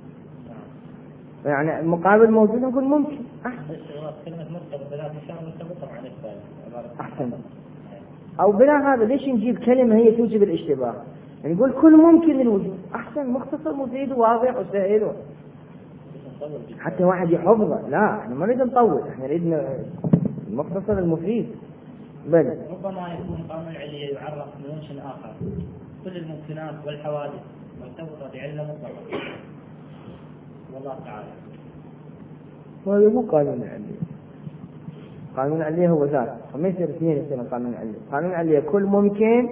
يعني مقابل موجود نقول ممكن أحسن. كلمة مرتبط بلا مشان مرتبطة مع الثاني أحسن. أو بلا هذا ليش نجيب كلمة هي توجب الاشتباه؟ يعني نقول كل ممكن الوجود أحسن، مختصر مفيد وواضح وسهل حتى واحد يحفظه. لا احنا ما نريد نطول، احنا نريد المختصر المفيد. بل ربما يكون قانون العلية يعرف بوجه آخر، كل الممكنات والحوادث مرتبطة بعلة مطلقة والله تعالى. وهذا مو قانون العلية. قانون العلية هو ذات، فما يصير اثنين يصير قانون العلية. قانون العلية كل ممكن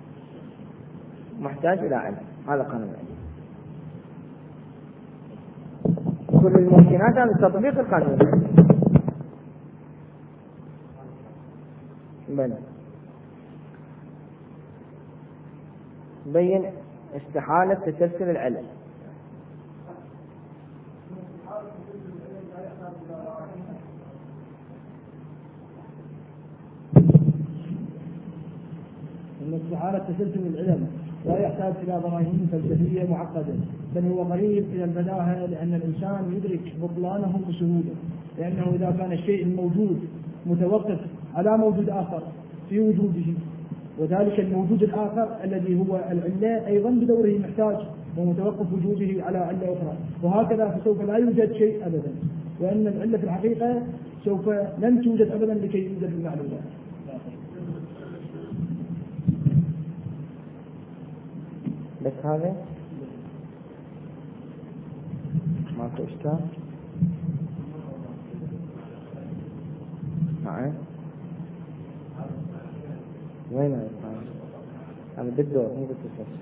محتاج إلى علة، هذا قانون العلية. كل الممكنات هذا تطبيق القانون. بل بين استحالة تسلسل العلل. أن استحالة تسلسل العلم لا يحتاج إلى براهين فلسفية معقدة، بل هو قريب إلى البداهة، لأن الإنسان يدرك بطلانه بسهولة، لأنه إذا كان الشيء الموجود متوقف على موجود آخر في وجوده، وذلك الموجود الآخر الذي هو العلة أيضا بدوره محتاج ومتوقف وجوده على علة أخرى، وهكذا فسوف لا يوجد شيء أبدا، وأن العلة في الحقيقة سوف لن توجد أبدا لكي يوجد المعلومات. بس هذا ماكو إشكال. نعم وين هذا بالدور مو بالتسلسل،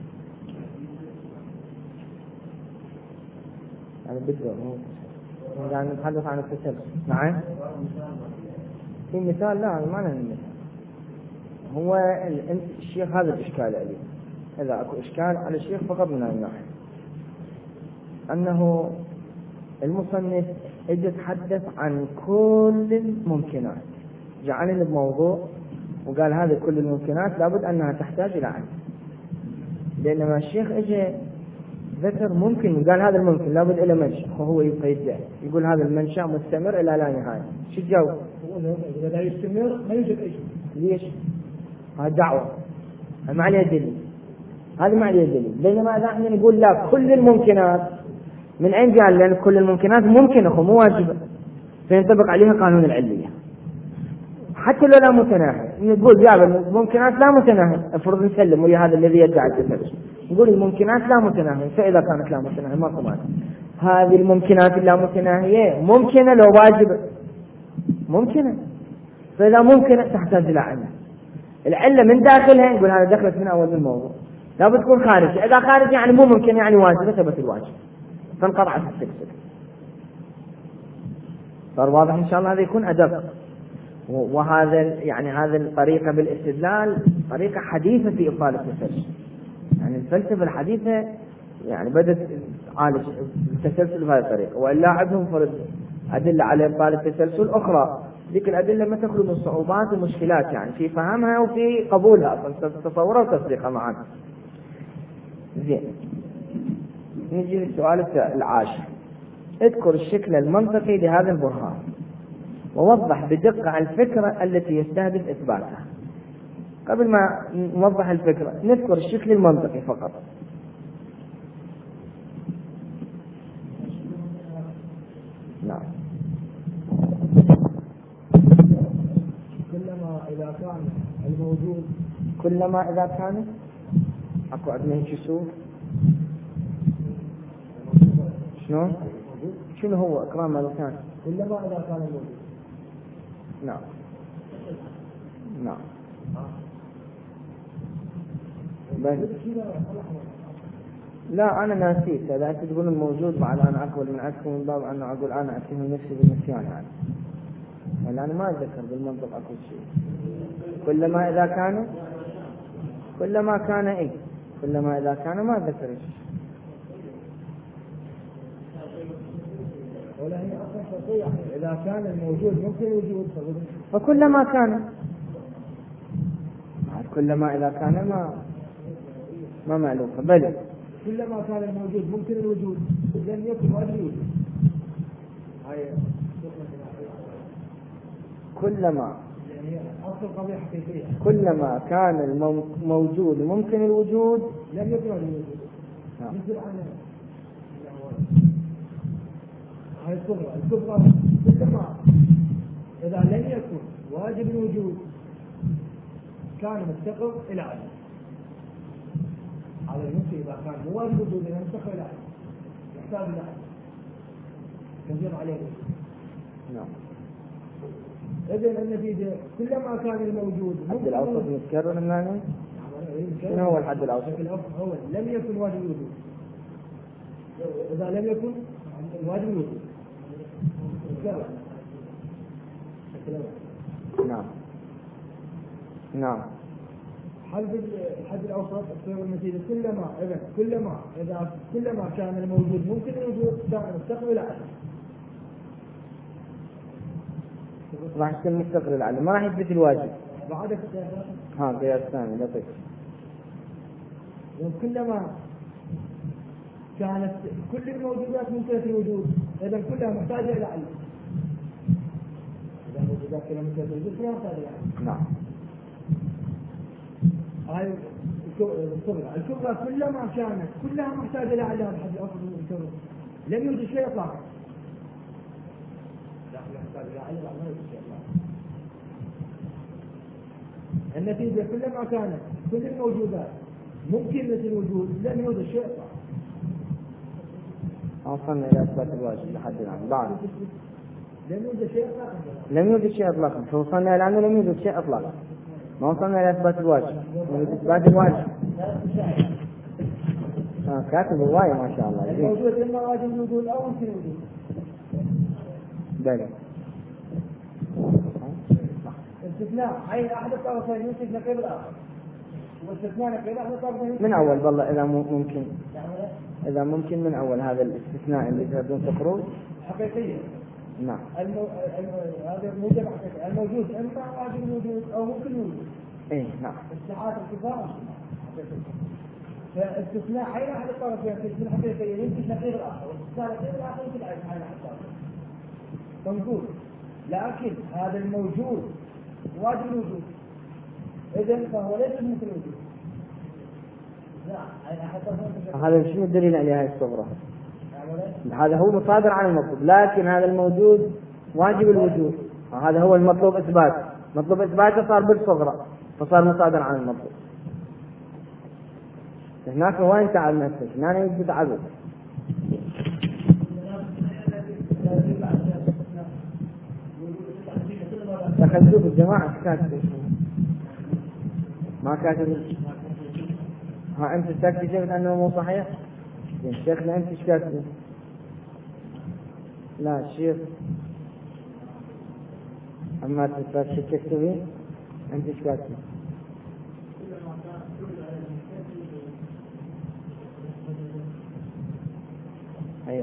هذا بالدور مو بالتسلسل، يعني نتحدث عن التسلسل. نعم في مثال، لا ما له مثال. هو الشيخ هذا الإشكال عليه، إذا أكو إشكال على الشيخ فقط من هذه الناحية، أنه المصنف يتحدث عن كل الممكنات، جعلني بموضوع وقال هذه كل الممكنات لابد أنها تحتاج إلى علم، بينما الشيخ اجى ذكر ممكن وقال هذا الممكن لابد إلى منشأ، وهو يبقى يدعي يقول هذا المنشأ مستمر إلى لا نهاية. شو الجواب؟ إذا لا يستمر ما يوجد أي شيء. ليش؟ هذا دعوة ما عليه دليل، هذا ما عليه دليل. بينما إذا احنا نقول لا كل الممكنات، من أين قال؟ لأن كل الممكنات ممكنة مو واجبة، فينطبق عليها قانون العلية حتى لو لا متناهي. نقول جاب الممكنات لا متناهي، افرض نسلم ويا هذا الذي يدعي التسلسل، نقول الممكنات لا متناهي، فإذا كانت لا متناهي ماكو مانع. هذه الممكنات اللا متناهية ممكنة لو واجبة، ممكنة، فإذا ممكنة تحتاج إلى علة. العلة من داخلها نقول هذا دخلت من أول الموضوع، لا بتكون خارجة. إذا خارج يعني مو ممكن يعني واجبة، ثبت الواجب فانقطعت السلسلة. صار واضح إن شاء الله؟ هذا يكون أدق. وهذا يعني هذه الطريقة بالاستدلال طريقة حديثة في إبطال التسلسل، يعني الفلسفة الحديثة يعني بدأت تعالج التسلسل بهذه الطريقة، وإلا عندهم فرض أدلة على إبطال التسلسل أخرى، ذيك الأدلة ما تخلو من صعوبات ومشكلات يعني في فهمها وفي قبولها، تصورها وتصديقها معا. زين، نجي للسؤال العاشر. اذكر الشكل المنطقي لهذا البرهان ووضح بدقة الفكرة التي يستهدف إثباتها. قبل ما نوضح الفكرة نذكر الشكل المنطقي فقط. نعم. كلما إذا كان الموجود، كلما إذا كان أكو عندنا هيك سوء. شنو؟ شنو هو إكرام ماذا كان؟ كلما إذا كان الموجود. نعم نعم. لا أنا ناسيت، إذا أنت تقول الموجود بعد أنا أقول من عندكم من باب أن أقول أنا أتهم نفسي بالنسيان يعني أنا ما أتذكر بالمنطق أقول شيء. كلما إذا كان، كلما كان إيه، كلما إذا كان ما أتذكر شيء. ولا هي أصلا شيء يعني إذا كان الموجود ممكن وجود فكلما كان، كلما إذا كان ما معلوم، بل كلما كان الموجود ممكن الوجود لن يكن واجب الوجود. كلما يعني أصل قضية حقيقية، كلما كان الموجود ممكن الوجود لن يكن واجب الوجود. مثل أنا هاي الكبرى كلما إذا لم يكن واجب الوجود كان مفتقر إلى علم. على الممكن إذا كان مو واجب الوجود إذا مفتقر إلى علم يحتاج إلى علم كثير عليه. نعم. إذن النتيجة كلما كان الموجود الحد الأوسط متكرر الثاني. شنو هو الحد الأوسط؟ هو لم يكن واجب الوجود. إذا لم يكن واجب الوجود نعم. نعم. هل في الحد الأوسط الصيغة المثيلة كلما كان الموجود ممكن الوجود كان مستقبل العدم. راح يكون مستقبل العدم، ما راح يثبت الواجب. بعدك قياس ثاني لطيف. كلما كانت كل الموجودات ممكنة الوجود، إذا كلها محتاجة إلى علم. إذا الموجودات كلها ممكنة الوجود كلها محتاجة إلى علم. نعم. هاي الكبرى كلما كانت كلها محتاجة إلى علم حد الأصل من الكبرى. لم يوجد شيء إطلاقا. لا محتاج إلى علم، ما يوجد شيء إطلاقا. النتيجة كلما كانت كل الموجودات ممكن مثل الوجود لم يوجد شيء إطلاقا. وصلنا إلى إثبات الواجب لحد الآن. بعد لم يوجد شيء إطلاقا. لم يوجد شيء إطلاقا. فوصلنا إلى أنه لم يوجد شيء إطلاقا. ما وصلنا إلى إثبات الواجب. إثبات الواجب. كاتب الرواية ما شاء الله. الموجود إما واجب الوجود أو ممكن الوجود. بلى. استثناء أي أحد الطرفين يمكن نقيض الآخر. واستثناء نقيض أحد الطرفين. من أول والله إذا ممكن. إذا ممكن من أول هذا الاستثناء اللي تردون تخرج. حقيقية. نعم. هذا موجب حقيقي. الموجود إما واجب الوجود أو ممكن الوجود. إيه نعم. استحالة الكفار. فاستثناء أي أحد الطرفين في حقيقية يمكن نقيض الآخر. واستثناء نقيض الآخر يمكن أي أحد الطرفين. فنقول لكن هذا الموجود واجب الوجود، إذن فهو ليس مثل الوجود. هذا شنو الدليل على هذه الصغرى؟ هذا هو مصادر عن المطلوب، لكن هذا الموجود واجب الوجود، هذا هو المطلوب إثبات. مطلوب إثباته صار بالصغرى فصار مصادر عن المطلوب. هناك وين تعب نفسك؟ هنا يجب عبد. دخل شوف الجماعة كاتب ما كاتب. أنت تكتشف أنه مو صحيح؟ شيخنا أنت إيش كاتب؟ لا الشيخ أما تكتبين أنت إيش كاتب؟ أي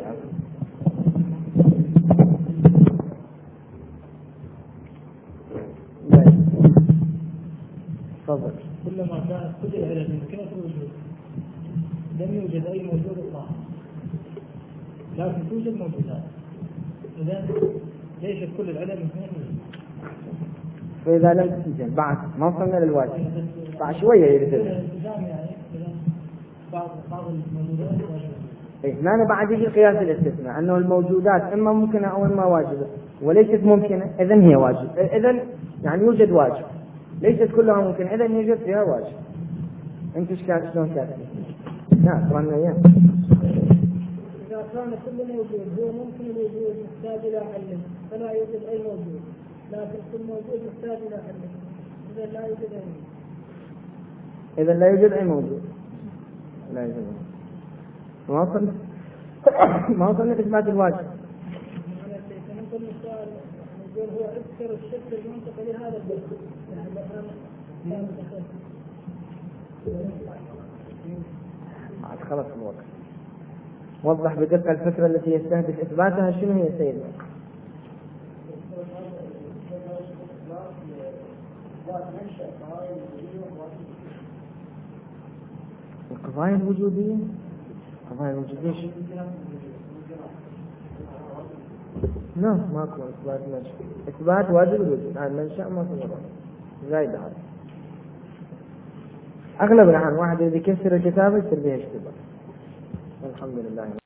تفضل. كلما كانت كل العلل ممكنة الوجود لم يوجد أي موجود إطلاقا، لكن توجد موجودات. إذن ليست كل العلل ممكنة الوجود. فإذا لم تنزل بعد ما وصلنا للواجب بعد شوية يرتد. بعض الموجودات هنا بعد يجي قياس الاستثناء أنه الموجودات إما ممكنة أو إما واجبة، وليست ممكنة إذن هي واجب. إذن يعني يوجد واجب، ليست كلها ممكنة إذن يوجد فيها واجب. أنت شلون كاتب؟ نعم قرأنا إياه. إذا كان كل موجود هو ممكن الوجود محتاج إلى حل فلا يوجد أي موجود، لكن كل موجود محتاج إلى حل إذا لا يوجد أي موجود. إذا لا يوجد أي موجود. لا يوجد أي موجود. ما وصلنا لإثبات الواجب. هو أكثر الشكل المنطقي لهذا البحث. خلص الوقت. وضح بدقة الفكرة التي يستهدف إثباتها شنو هي سيدنا؟ القضايا الوجودية. القضايا الوجودية لا ماكو إثبات منشأ. إثبات واجب الوجود عن منشأ ما في زايد هذا. أغلب الآن واحد إذا يكسر الكتاب يصير به اشتباه. الحمد لله.